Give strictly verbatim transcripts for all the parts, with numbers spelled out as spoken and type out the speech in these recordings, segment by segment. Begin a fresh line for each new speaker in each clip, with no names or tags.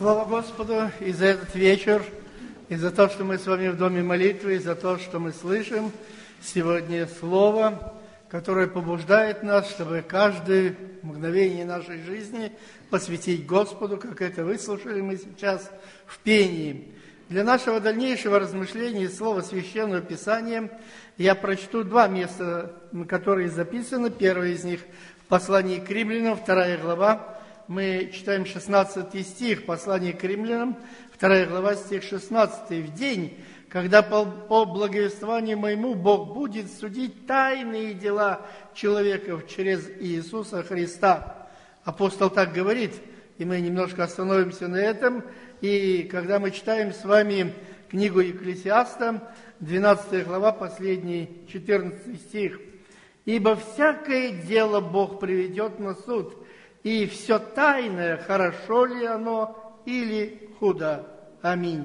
Слава Господу и за этот вечер, и за то, что мы с вами в доме молитвы, и за то, что мы слышим сегодня Слово, которое побуждает нас, чтобы каждое мгновение нашей жизни посвятить Господу, как это выслушали мы сейчас в пении. Для нашего дальнейшего размышления Слова Священного Писания я прочту два места, которые записаны. Первое из них в послании к Римлянам, вторая глава. Мы читаем шестнадцатый стих послания к Римлянам, вторая глава, стих шестнадцатый. «В день, когда по, по благовествованию моему Бог будет судить тайные дела человеков через Иисуса Христа». Апостол так говорит, и мы немножко остановимся на этом. И когда мы читаем с вами книгу Екклесиаста, двенадцатая глава, последний четырнадцатый стих. «Ибо всякое дело Бог приведет на суд, и все тайное, хорошо ли оно или худо. Аминь».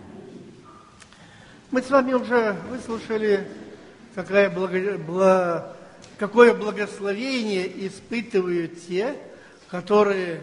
Мы с вами уже выслушали, какое, благо, благо, какое благословение испытывают те, которые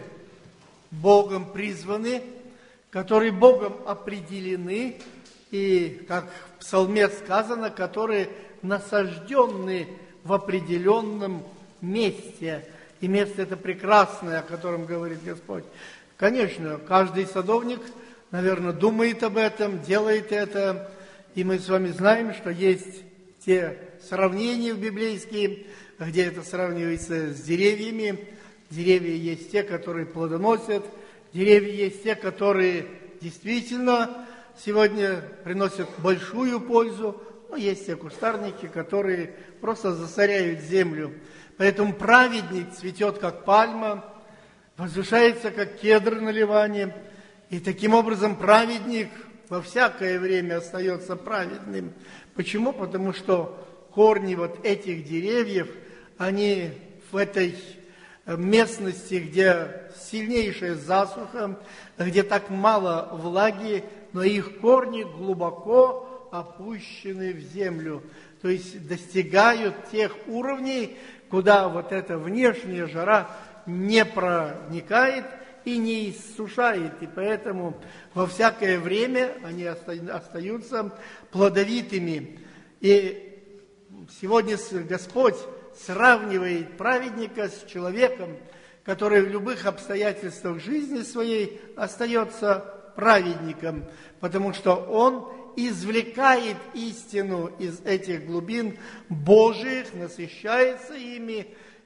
Богом призваны, которые Богом определены, и, как в Псалме сказано, которые насаждены в определенном месте. И место это прекрасное, о котором говорит Господь. Конечно, каждый садовник, наверное, думает об этом, делает это. И мы с вами знаем, что есть те сравнения библейские, где это сравнивается с деревьями. Деревья есть те, которые плодоносят. Деревья есть те, которые действительно сегодня приносят большую пользу. Но есть те кустарники, которые просто засоряют землю. Поэтому праведник цветет, как пальма, возвышается, как кедр на Ливане. И таким образом праведник во всякое время остается праведным. Почему? Потому что корни вот этих деревьев, они в этой местности, где сильнейшая засуха, где так мало влаги, но их корни глубоко опущены в землю. То есть достигают тех уровней, куда вот эта внешняя жара не проникает и не иссушает. И поэтому во всякое время они остаются плодовитыми. И сегодня Господь сравнивает праведника с человеком, который в любых обстоятельствах жизни своей остается праведником, потому что он извлекает истину из этих глубин Божиих, насыщается ими,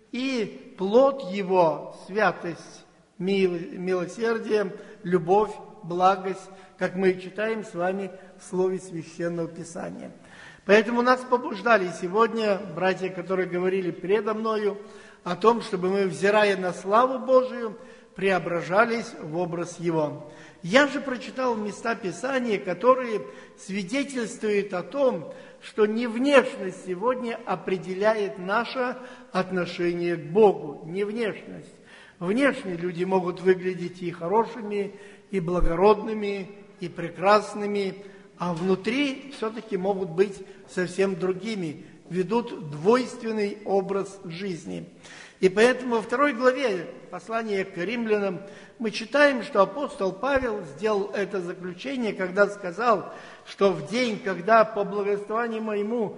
и плод его – святость, милосердие, любовь, благость, как мы читаем с вами в Слове Священного Писания. Поэтому нас побуждали сегодня братья, которые говорили передо мною, о том, чтобы мы, взирая на славу Божию, преображались в образ Его. Я же прочитал места Писания, которые свидетельствуют о том, что не внешность сегодня определяет наше отношение к Богу, не внешность. Внешне люди могут выглядеть и хорошими, и благородными, и прекрасными, а внутри все-таки могут быть совсем другими, ведут двойственный образ жизни. И поэтому во второй главе послания к Римлянам мы читаем, что апостол Павел сделал это заключение, когда сказал, что в день, когда по благословению моему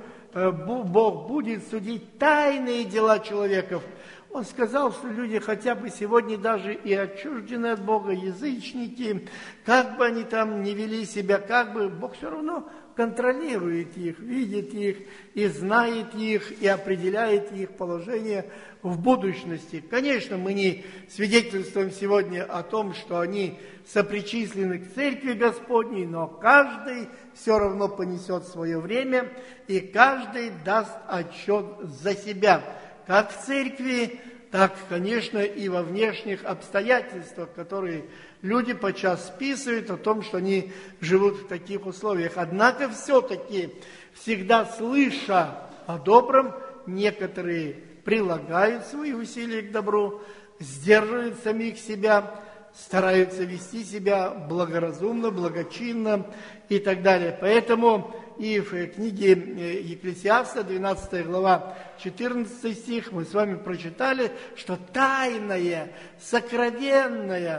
Бог будет судить тайные дела человеков, он сказал, что люди хотя бы сегодня даже и отчуждены от Бога, язычники, как бы они там ни вели себя, как бы Бог все равно контролирует их, видит их и знает их, и определяет их положение в будущности. Конечно, мы не свидетельствуем сегодня о том, что они сопричислены к Церкви Господней, но каждый все равно понесет свое время, и каждый даст отчет за себя, как в Церкви, так, конечно, и во внешних обстоятельствах, которые люди подчас списывают о том, что они живут в таких условиях. Однако все-таки, всегда слыша о добром, некоторые прилагают свои усилия к добру, сдерживают самих себя, стараются вести себя благоразумно, благочинно и так далее. Поэтому и в книге Екклесиаста, двенадцатая глава, четырнадцатый стих, мы с вами прочитали, что тайное, сокровенное,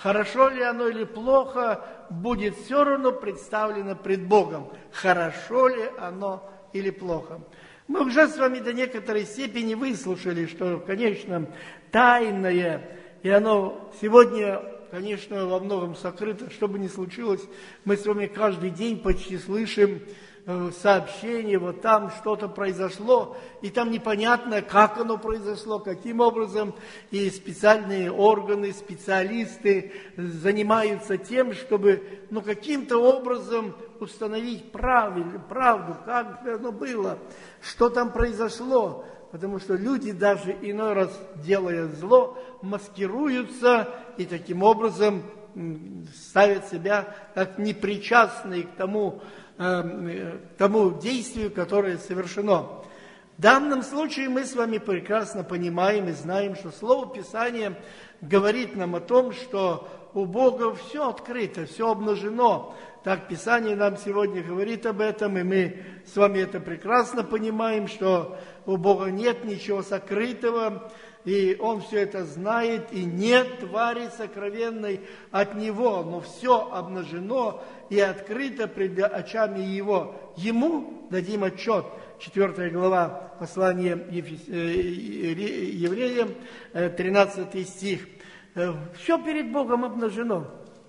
хорошо ли оно или плохо, будет все равно представлено пред Богом. Хорошо ли оно или плохо. Мы уже с вами до некоторой степени выслушали, что, конечно, тайное, и оно сегодня, конечно, во многом сокрыто. Что бы ни случилось, мы с вами каждый день почти слышим сообщение, вот там что-то произошло, и там непонятно, как оно произошло, каким образом, и специальные органы, специалисты занимаются тем, чтобы, ну, каким-то образом установить правиль, правду, как оно было, что там произошло, потому что люди, даже иной раз делая зло, маскируются и таким образом ставят себя как непричастные к тому, к тому действию, которое совершено. В данном случае мы с вами прекрасно понимаем и знаем, что Слово Писания говорит нам о том, что у Бога все открыто, все обнажено. Так Писание нам сегодня говорит об этом, и мы с вами это прекрасно понимаем, что у Бога нет ничего сокрытого, и Он все это знает, и нет твари сокровенной от Него, но все обнажено и открыто пред очами Его. Ему дадим отчет. Четвертая глава послания Евреям, тринадцатый стих. Все перед Богом обнажено.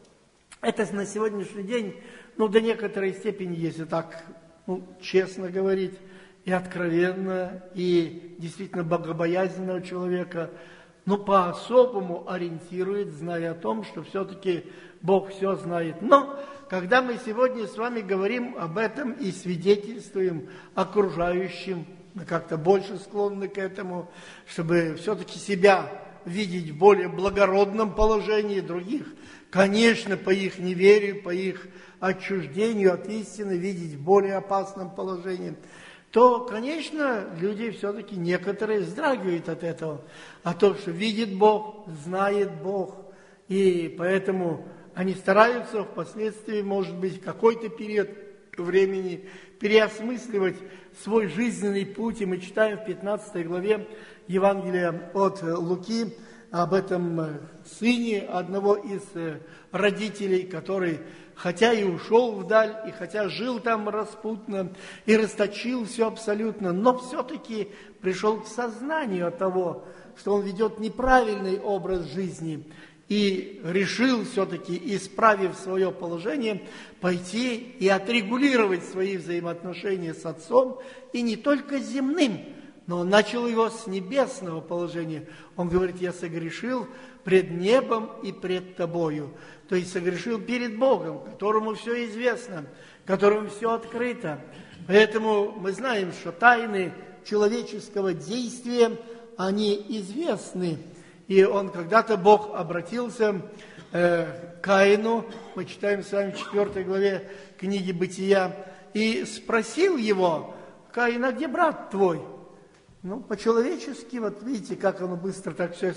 Это на сегодняшний день, ну, до некоторой степени, если так, ну, честно говорить, и откровенно, и действительно богобоязненного человека, но по-особому ориентирует, зная о том, что все-таки Бог все знает. Но когда мы сегодня с вами говорим об этом и свидетельствуем окружающим, мы как-то больше склонны к этому, чтобы все-таки себя видеть в более благородном положении других, конечно, по их неверию, по их отчуждению от истины, видеть в более опасном положении, то, конечно, люди все-таки некоторые вздрагивают от этого, от того, что видит Бог, знает Бог, и поэтому они стараются впоследствии, может быть, в какой-то период времени переосмысливать свой жизненный путь, и мы читаем в пятнадцатой главе Евангелия от Луки об этом сыне одного из родителей, который хотя и ушел вдаль, и хотя жил там распутно, и расточил все абсолютно, но все-таки пришел к сознанию того, что он ведет неправильный образ жизни, и решил все-таки, исправив свое положение, пойти и отрегулировать свои взаимоотношения с отцом, и не только земным, но он начал его с небесного положения. Он говорит: я согрешил пред небом и пред тобою. То есть согрешил перед Богом, которому все известно, которому все открыто. Поэтому мы знаем, что тайны человеческого действия, они известны. И он когда-то, Бог обратился э, к Каину, мы читаем с вами в четвёртой главе книги Бытия, и спросил его: Каин, а где брат твой? Ну, по-человечески, вот видите, как оно быстро так все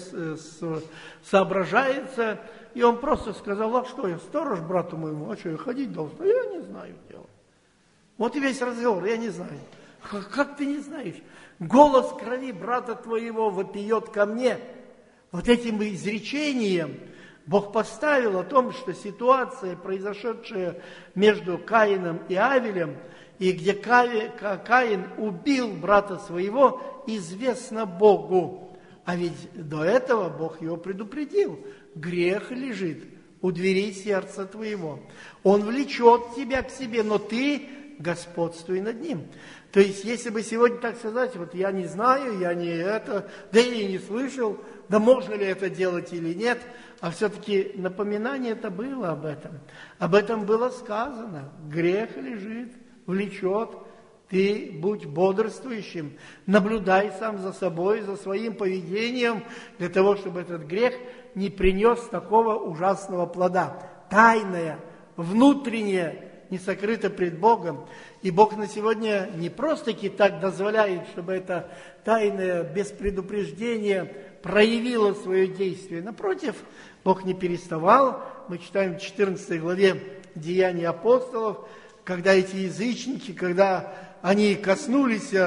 соображается. И он просто сказал: а что, я сторож брату моему, а что, я ходить должен? А я не знаю дело. Вот и весь разговор, я не знаю. Как ты не знаешь? Голос крови брата твоего вопиет ко мне. Вот этим изречением Бог поставил о том, что ситуация, произошедшая между Каином и Авелем, и где Каин убил брата своего, известно Богу. А ведь до этого Бог его предупредил: грех лежит у дверей сердца твоего. Он влечет тебя к себе, но ты господствуй над ним. То есть, если бы сегодня так сказать: вот я не знаю, я не это, да я и не слышал, да можно ли это делать или нет, а все-таки напоминание это было об этом. Об этом было сказано: грех лежит, влечет, ты будь бодрствующим, наблюдай сам за собой, за своим поведением, для того, чтобы этот грех не принес такого ужасного плода. Тайное, внутреннее, не сокрыто пред Богом. И Бог на сегодня не просто-таки так дозволяет, чтобы это тайное без предупреждения проявило свое действие. Напротив, Бог не переставал. Мы читаем в четырнадцатой главе Деяний апостолов, когда эти язычники, когда они коснулись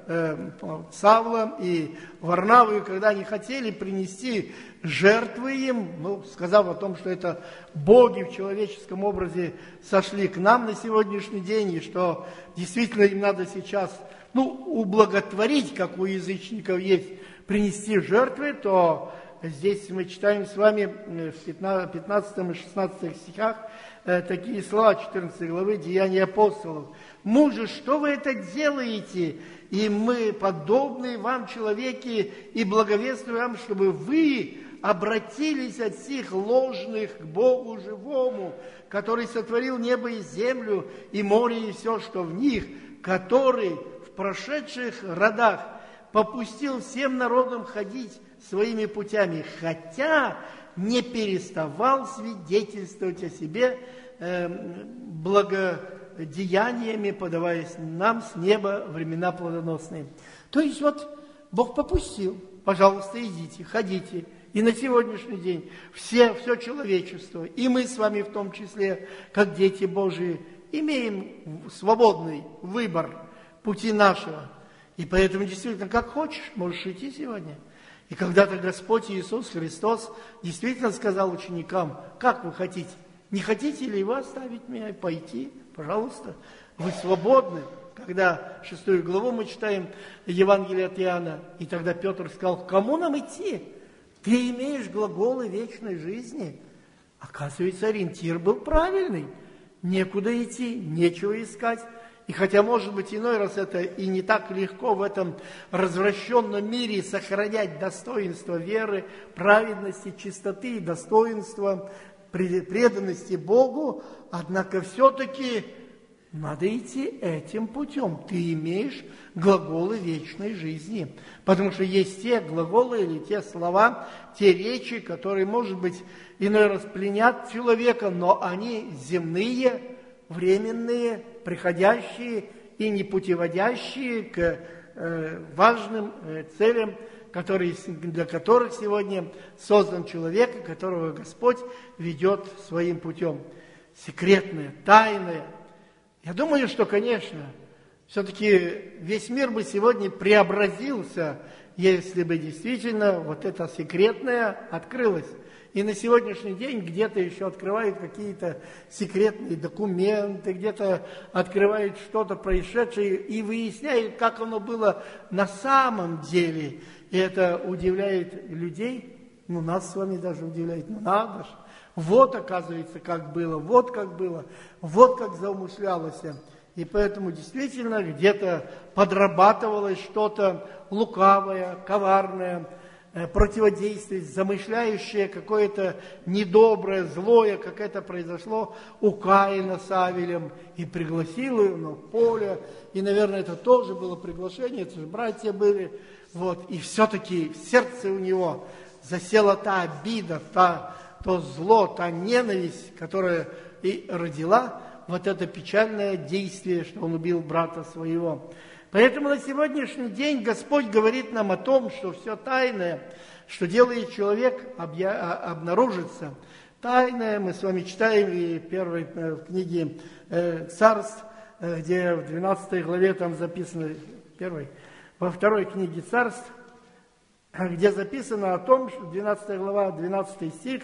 э, Савла и Варнаву, когда они хотели принести жертвы им, ну, сказав о том, что это боги в человеческом образе сошли к нам на сегодняшний день, и что действительно им надо сейчас, ну, ублаготворить, как у язычников есть, принести жертвы, то здесь мы читаем с вами в пятнадцатом и шестнадцатом стихах э, такие слова четырнадцатой главы Деяний апостолов. «Мужи, что вы это делаете? И мы, подобные вам человеки, и благовествуем вам, чтобы вы обратились от сих ложных к Богу живому, который сотворил небо и землю, и море, и все, что в них, который в прошедших родах попустил всем народам ходить своими путями, хотя не переставал свидетельствовать о себе э, благодеяниями, подаваясь нам с неба времена плодоносные». То есть вот Бог попустил, пожалуйста, идите, ходите. И на сегодняшний день все, все человечество, и мы с вами в том числе, как дети Божии, имеем свободный выбор пути нашего. И поэтому действительно, как хочешь, можешь идти сегодня. И когда-то Господь Иисус Христос действительно сказал ученикам: как вы хотите? Не хотите ли вы оставить меня и пойти? Пожалуйста, вы свободны. Когда шестую главу мы читаем Евангелие от Иоанна, и тогда Петр сказал: кому нам идти? Ты имеешь глаголы вечной жизни. Оказывается, ориентир был правильный. Некуда идти, нечего искать. И хотя, может быть, иной раз это и не так легко в этом развращенном мире сохранять достоинство веры, праведности, чистоты и достоинства, преданности Богу, однако все-таки надо идти этим путем. Ты имеешь глаголы вечной жизни. Потому что есть те глаголы или те слова, те речи, которые, может быть, иной раз пленят человека, но они земные, временные, приходящие и не путеводящие к э, важным э, целям, которые, для которых сегодня создан человек, которого Господь ведет своим путем. Секретное, тайное. Я думаю, что, конечно, все-таки весь мир бы сегодня преобразился, если бы действительно вот это секретное открылось. И на сегодняшний день где-то еще открывают какие-то секретные документы, где-то открывают что-то происшедшее и выясняют, как оно было на самом деле. И это удивляет людей, ну нас с вами даже удивляет, ну надо же. Вот, оказывается, как было, вот как было, вот как заумышлялось. И поэтому действительно где-то подрабатывалось что-то лукавое, коварное, противодействие, замышляющее какое-то недоброе, злое, как это произошло у Каина с Авелем, и пригласил его на поле, и, наверное, это тоже было приглашение, это же братья были, вот, и все-таки в сердце у него засела та обида, та, то зло, та ненависть, которая и родила вот это печальное действие, что он убил брата своего. Поэтому на сегодняшний день Господь говорит нам о том, что все тайное, что делает человек, обнаружится. Тайное мы с вами читаем и в первой в книге Царств, где в двенадцатой главе там записано, первой, во второй книге Царств, где записано о том, что двенадцатая глава, двенадцатый стих,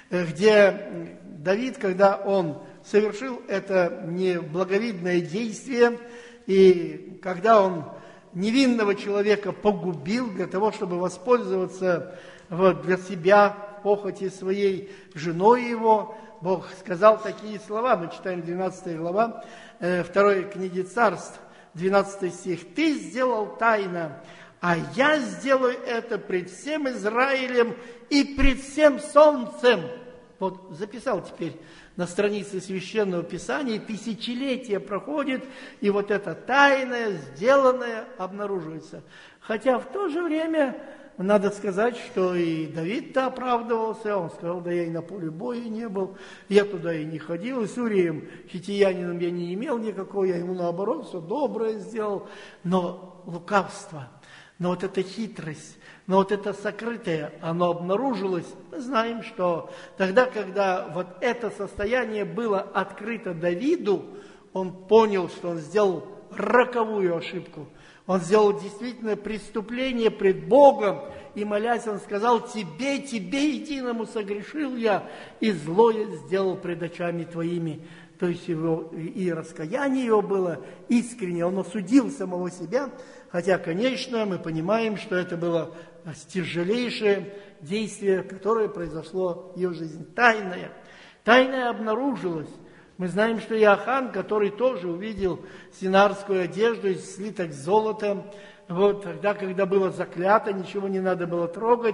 где Давид, когда он совершил это неблаговидное действие, и когда он невинного человека погубил для того, чтобы воспользоваться вот, для себя похоти своей женой его, Бог сказал такие слова, мы читаем двенадцатая глава, э, второй книги Царств, двенадцатый стих. «Ты сделал тайно, а я сделаю это пред всем Израилем и пред всем солнцем». Вот записал теперь на странице Священного Писания, тысячелетия проходит, и вот это тайное, сделанное обнаруживается. Хотя в то же время надо сказать, что и Давид-то оправдывался, он сказал: да я и на поле боя не был, я туда и не ходил, и с Урием хиттиянином я не имел никакого, я ему наоборот все доброе сделал. Но лукавство, но вот эта хитрость, но вот это сокрытое, оно обнаружилось. Мы знаем, что тогда, когда вот это состояние было открыто Давиду, он понял, что он сделал роковую ошибку. Он сделал действительно преступление пред Богом, и, молясь, он сказал: «Тебе, тебе единому согрешил я, и злое сделал пред очами твоими». То есть его, и раскаяние его было искренне, он осудил самого себя, хотя, конечно, мы понимаем, что это было тяжелейшее действие, которое произошло в его жизни, тайное. Тайное обнаружилось. Мы знаем, что Иоанн, который тоже увидел синарскую одежду из слиток золота, вот тогда, когда было заклято, ничего не надо было трогать,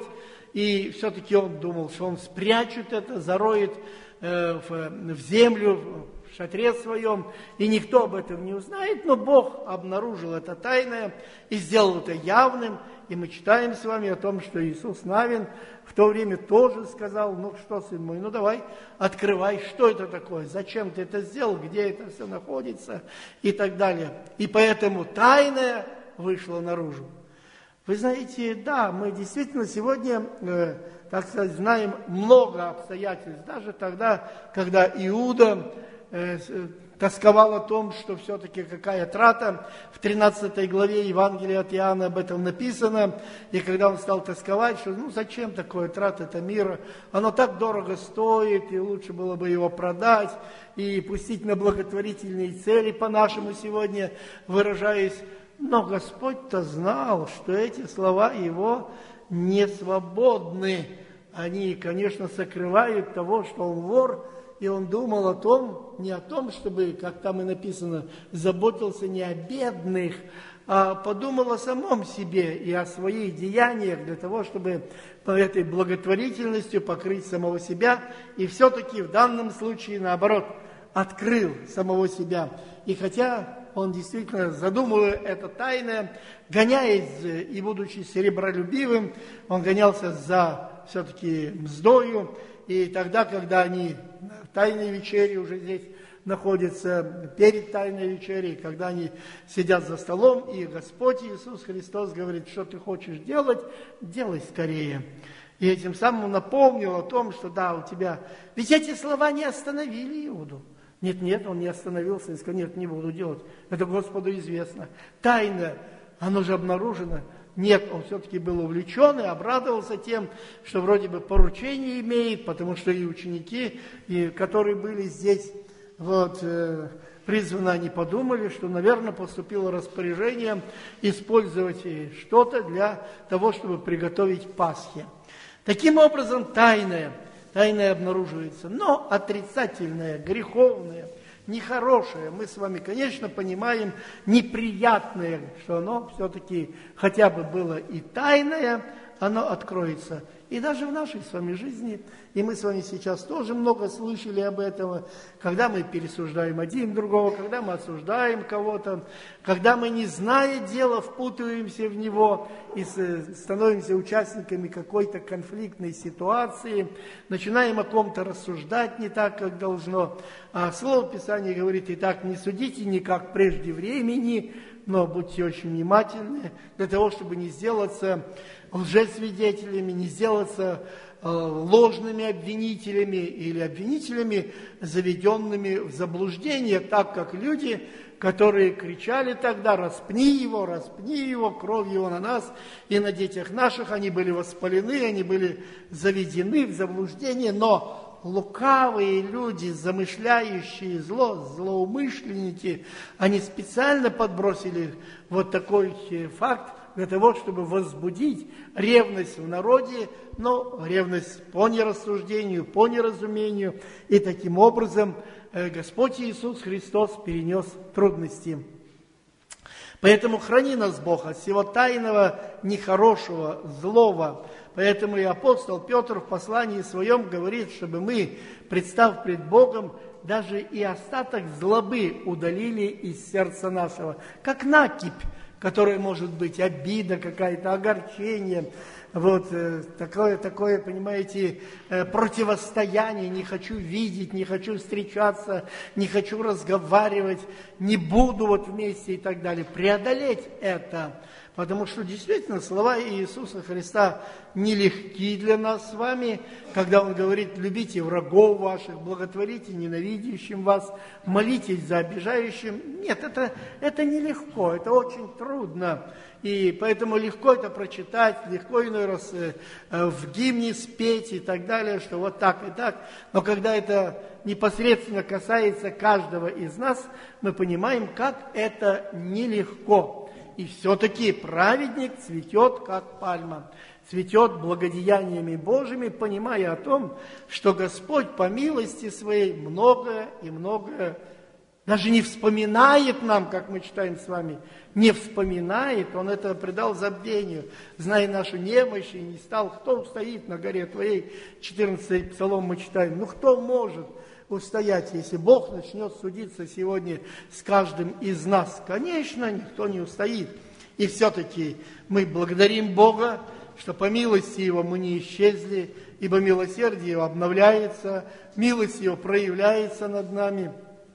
и все-таки он думал, что он спрячет это, зароет э, в, в землю, в шатре своем, и никто об этом не узнает, но Бог обнаружил это тайное и сделал это явным, и мы читаем с вами о том, что Иисус Навин в то время тоже сказал: «Ну что, сын мой, ну давай, открывай, что это такое, зачем ты это сделал, где это все находится», и так далее. И поэтому тайное вышло наружу. Вы знаете, да, мы действительно сегодня, э, так сказать, знаем много обстоятельств, даже тогда, когда Иуда э, тосковал о том, что все-таки какая трата. В тринадцатой главе Евангелия от Иоанна об этом написано. И когда он стал тосковать, что ну зачем такое трата-то мира? Оно так дорого стоит, и лучше было бы его продать и пустить на благотворительные цели, по-нашему сегодня выражаясь. Но Господь-то знал, что эти слова его не свободны. Они, конечно, сокрывают того, что он вор, и он думал о том, не о том, чтобы, как там и написано, заботился не о бедных, а подумал о самом себе и о своих деяниях для того, чтобы по этой благотворительностью покрыть самого себя. И все-таки в данном случае, наоборот, открыл самого себя. И хотя он действительно, задумывая это тайное, гоняясь и будучи серебролюбивым, он гонялся за все-таки мздою. И тогда, когда они в тайной вечере уже здесь находятся, перед тайной вечерей, когда они сидят за столом, и Господь Иисус Христос говорит: что ты хочешь делать, делай скорее. И этим самым напомнил о том, что да, у тебя... Ведь эти слова не остановили Иуду. Нет, нет, он не остановился и сказал: нет, не буду делать. Это Господу известно. Тайна, оно же обнаружено. Нет, он все-таки был увлечен и обрадовался тем, что вроде бы поручение имеет, потому что и ученики, и, которые были здесь, вот, э, призваны, они подумали, что, наверное, поступило распоряжение использовать что-то для того, чтобы приготовить Пасхи. Таким образом, тайное, тайное обнаруживается, но отрицательное, греховное, нехорошее, мы с вами, конечно, понимаем, неприятное, что оно все-таки хотя бы было и тайное, оно откроется. И даже в нашей с вами жизни, и мы с вами сейчас тоже много слышали об этом, когда мы пересуждаем один другого, когда мы осуждаем кого-то, когда мы, не зная дела, впутываемся в него и становимся участниками какой-то конфликтной ситуации, начинаем о ком-то рассуждать не так, как должно. А Слово Писания говорит: «Итак, не судите никак прежде времени, но будьте очень внимательны для того, чтобы не сделаться лжесвидетелями, не сделаться э, ложными обвинителями или обвинителями, заведенными в заблуждение, так как люди, которые кричали тогда: распни его, распни его, кровь его на нас и на детях наших, они были воспалены, они были заведены в заблуждение, но лукавые люди, замышляющие зло, злоумышленники, они специально подбросили вот такой факт для того, чтобы возбудить ревность в народе, но ревность по нерассуждению, по неразумению. И таким образом Господь Иисус Христос перенес трудности. Поэтому храни нас, Бог, от всего тайного, нехорошего, злого. Поэтому и апостол Петр в послании своем говорит, чтобы мы, представ пред Богом, даже и остаток злобы удалили из сердца нашего, как накипь, которая может быть обида какая-то, огорчение, вот такое, такое, понимаете, противостояние, не хочу видеть, не хочу встречаться, не хочу разговаривать, не буду вот вместе и так далее. Преодолеть это. Потому что действительно слова Иисуса Христа нелегки для нас с вами, когда Он говорит: любите врагов ваших, благотворите ненавидящим вас, молитесь за обижающим. Нет, это, это нелегко, это очень трудно. И поэтому легко это прочитать, легко иной раз в гимне спеть и так далее, что вот так и так. Но когда это непосредственно касается каждого из нас, мы понимаем, как это нелегко. И все-таки праведник цветет, как пальма, цветет благодеяниями Божьими, понимая о том, что Господь по милости Своей многое и многое даже не вспоминает нам, как мы читаем с вами, не вспоминает, Он это предал забвению, зная нашу немощь, и не стал, кто устоит на горе Твоей, четырнадцатый псалом мы читаем, ну кто может устоять, если Бог начнет судиться сегодня с каждым из нас? Конечно, никто не устоит. И все-таки мы благодарим Бога, что по милости Его мы не исчезли, ибо милосердие Его обновляется, милость Его проявляется над нами.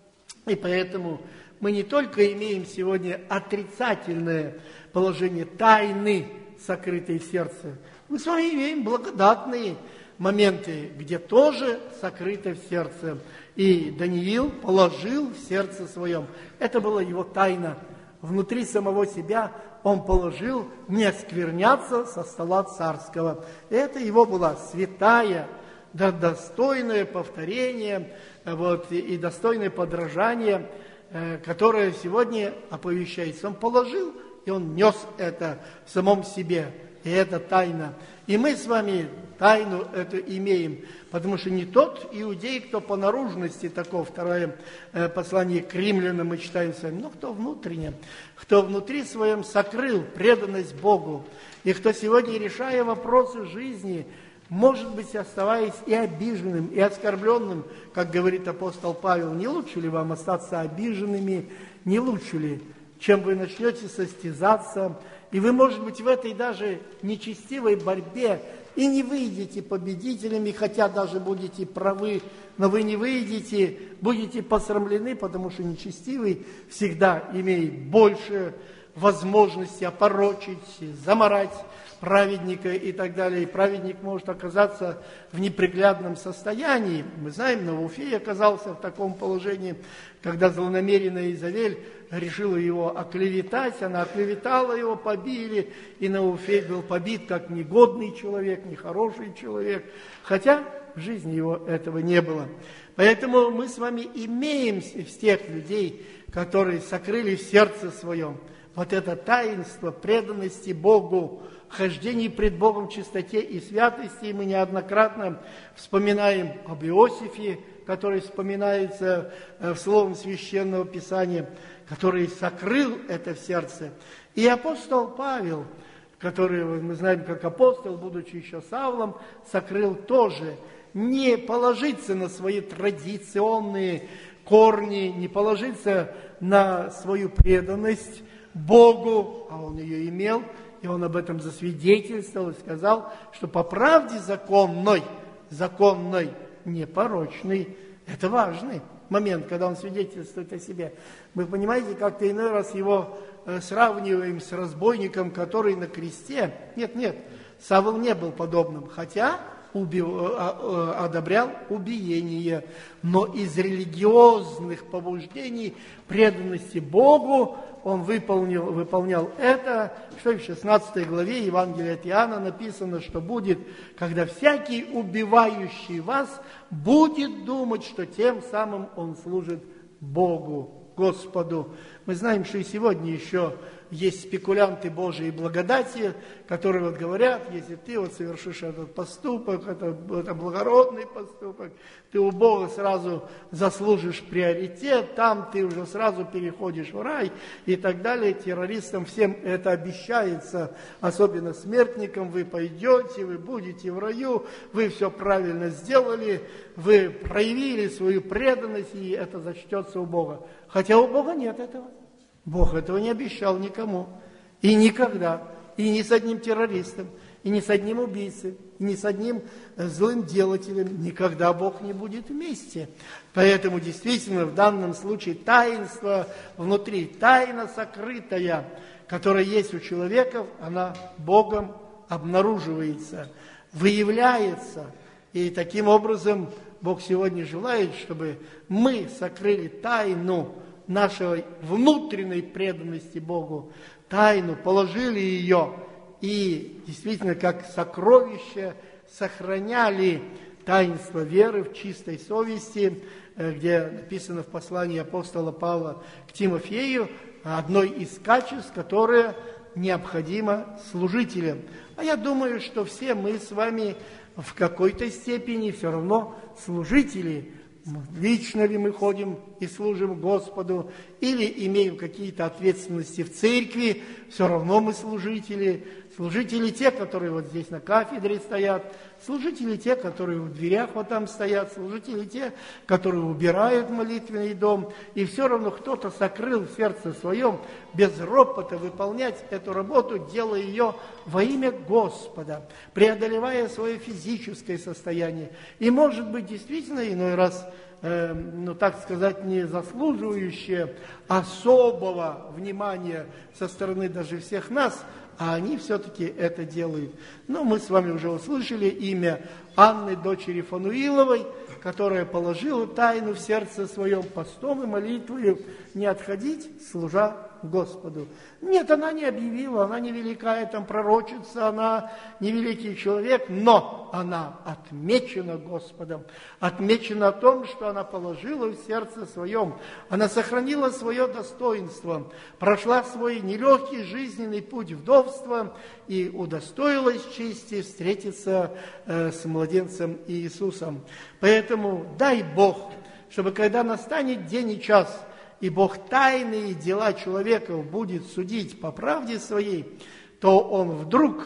И поэтому мы не только имеем сегодня отрицательное положение тайны, сокрытой в сердце, мы с вами имеем благодатные моменты, где тоже сокрыто в сердце. И Даниил положил в сердце своем. Это была его тайна. Внутри самого себя он положил не оскверняться со стола царского. Это его была святая, да, достойное повторение вот, и, и достойное подражание, э, которое сегодня оповещается. Он положил, и он нес это в самом себе. И это тайна. И мы с вами тайну эту имеем, потому что не тот иудей, кто по наружности, такое второе э, послание к римлянам мы читаем с вами, но кто внутренне, кто внутри своем сокрыл преданность Богу, и кто сегодня, решая вопросы жизни, может быть, оставаясь и обиженным, и оскорбленным, как говорит апостол Павел, не лучше ли вам остаться обиженными, не лучше ли, чем вы начнете состязаться, и вы, может быть, в этой даже нечестивой борьбе и не выйдете победителями, хотя даже будете правы, но вы не выйдете, будете посрамлены, потому что нечестивый всегда имеет больше возможности опорочить, заморать праведника и так далее. И праведник может оказаться в неприглядном состоянии. Мы знаем, Навуфей оказался в таком положении, когда злонамеренная Изавель решила его оклеветать, она оклеветала его, побили, и Навуфей был побит как негодный человек, нехороший человек, хотя в жизни его этого не было. Поэтому мы с вами имеем с тех людей, которые сокрыли в сердце своем вот это таинство преданности Богу, хождении пред Богом в чистоте и святости. И мы неоднократно вспоминаем об Иосифе, который вспоминается в Слове Священного Писания, который сокрыл это в сердце. И апостол Павел, который, мы знаем, как апостол, будучи еще Савлом, сокрыл тоже. Не положиться на свои традиционные корни, не положиться на свою преданность Богу, а он ее имел, и он об этом засвидетельствовал и сказал, что по правде законной, законной, непорочной, это важный момент, когда он свидетельствует о себе. Вы понимаете, как-то иной раз его э, сравниваем с разбойником, который на кресте. Нет, нет, Савл не был подобным, хотя убив, э, э, одобрял убиение, но из религиозных побуждений, преданности Богу, он выполнил, выполнял это, что в шестнадцатой главе Евангелия от Иоанна написано, что будет, когда всякий убивающий вас будет думать, что тем самым он служит Богу, Господу. Мы знаем, что и сегодня еще есть спекулянты Божьей благодати, которые вот говорят, если ты вот совершишь этот поступок, это, это благородный поступок, ты у Бога сразу заслужишь приоритет, там ты уже сразу переходишь в рай и так далее. Террористам всем это обещается, особенно смертникам, вы пойдете, вы будете в раю, вы все правильно сделали, вы проявили свою преданность, и это зачтется у Бога. Хотя у Бога нет этого. Бог этого не обещал никому. И никогда. И ни с одним террористом. и ни с одним убийцей, и ни с одним злым делателем никогда Бог не будет вместе. Поэтому действительно в данном случае таинство внутри, тайна сокрытая, которая есть у человека, она Богом обнаруживается, выявляется. И таким образом Бог сегодня желает, чтобы мы сокрыли тайну нашей внутренней преданности Богу, тайну, положили ее и действительно как сокровище сохраняли таинство веры в чистой совести, где написано в послании апостола Павла к Тимофею, одной из качеств, которое необходимо служителям. А я думаю, что все мы с вами в какой-то степени все равно служители. Лично ли мы ходим и служим Господу, или имеем какие-то ответственности в церкви, все равно мы служители. Служители те, которые вот здесь на кафедре стоят, служители те, которые в дверях вот там стоят, служители те, которые убирают молитвенный дом. И все равно кто-то сокрыл в сердце своем без ропота выполнять эту работу, делая ее во имя Господа, преодолевая свое физическое состояние. И может быть действительно иной раз, э, ну так сказать, не заслуживающее особого внимания со стороны даже всех нас, а они все-таки это делают. Но мы с вами уже услышали имя Анны, дочери Фануиловой, которая положила тайну в сердце своем постом и молитвою не отходить, служа Господу. Нет, она не объявила, она не великая там пророчица, она не великий человек, но она отмечена Господом, отмечена о том, что она положила в сердце своем, она сохранила свое достоинство, прошла свой нелегкий жизненный путь вдовства и удостоилась чести встретиться э, с младенцем Иисусом. Поэтому дай Бог, чтобы когда настанет день и час, и Бог тайные дела человеков будет судить по правде своей, то Он вдруг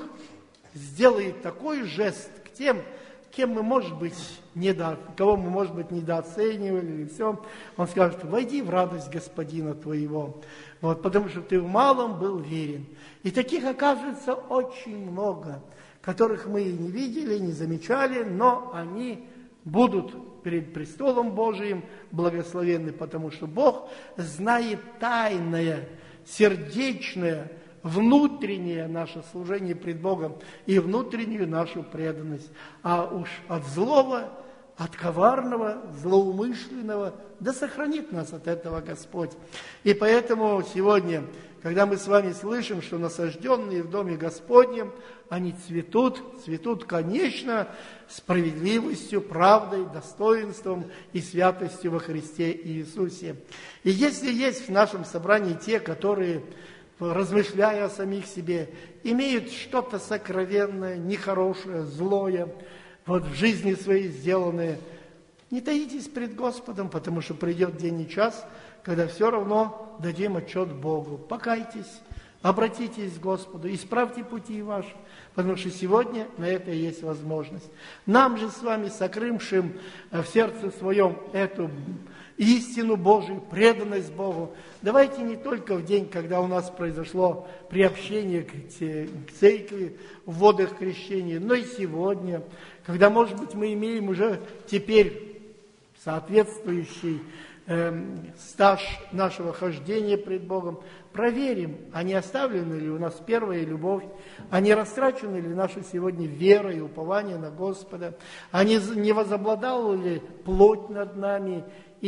сделает такой жест к тем, кем мы, может быть, недо... кого мы, может быть, недооценивали, или все. Он скажет: войди в радость Господина твоего, вот, потому что ты в малом был верен. И таких окажется очень много, которых мы не видели, не замечали, но они будут перед престолом Божиим благословенны, потому что Бог знает тайное, сердечное, внутреннее наше служение пред Богом и внутреннюю нашу преданность. А уж от злого, от коварного, злоумышленного, да сохранит нас от этого Господь. И поэтому сегодня, когда мы с вами слышим, что насажденные в Доме Господнем, они цветут, цветут, конечно, справедливостью, правдой, достоинством и святостью во Христе Иисусе. И если есть в нашем собрании те, которые, размышляя о самих себе, имеют что-то сокровенное, нехорошее, злое, вот в жизни своей сделанное, не таитесь пред Господом, потому что придет день и час, когда все равно дадим отчет Богу. Покайтесь, обратитесь к Господу, исправьте пути ваши, потому что сегодня на это и есть возможность. Нам же с вами, сокрывшим в сердце своем эту истину Божию, преданность Богу, давайте не только в день, когда у нас произошло приобщение к церкви, в водах крещения, но и сегодня, когда, может быть, мы имеем уже теперь соответствующий э, стаж нашего хождения пред Богом, проверим, а не оставлена ли у нас первая любовь, а не растрачена ли наша сегодня вера и упование на Господа, а не, не возобладала ли плоть над нами,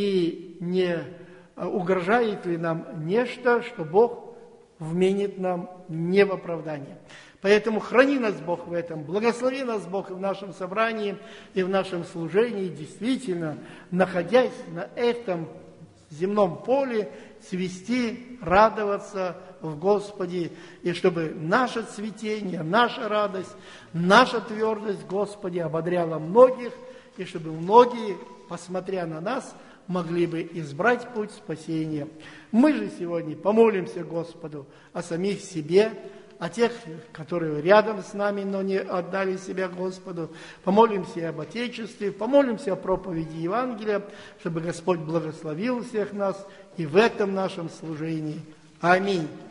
и не угрожает ли нам нечто, что Бог вменит нам не в оправдание. Поэтому храни нас Бог в этом, благослови нас Бог в нашем собрании и в нашем служении, действительно, находясь на этом земном поле, цвести, радоваться в Господе, и чтобы наше цветение, наша радость, наша твердость в Господе ободряла многих, и чтобы многие, посмотря на нас, могли бы избрать путь спасения. Мы же сегодня помолимся Господу о самих себе, о тех, которые рядом с нами, но не отдали себя Господу. Помолимся об Отечестве, помолимся о проповеди Евангелия, чтобы Господь благословил всех нас и в этом нашем служении. Аминь.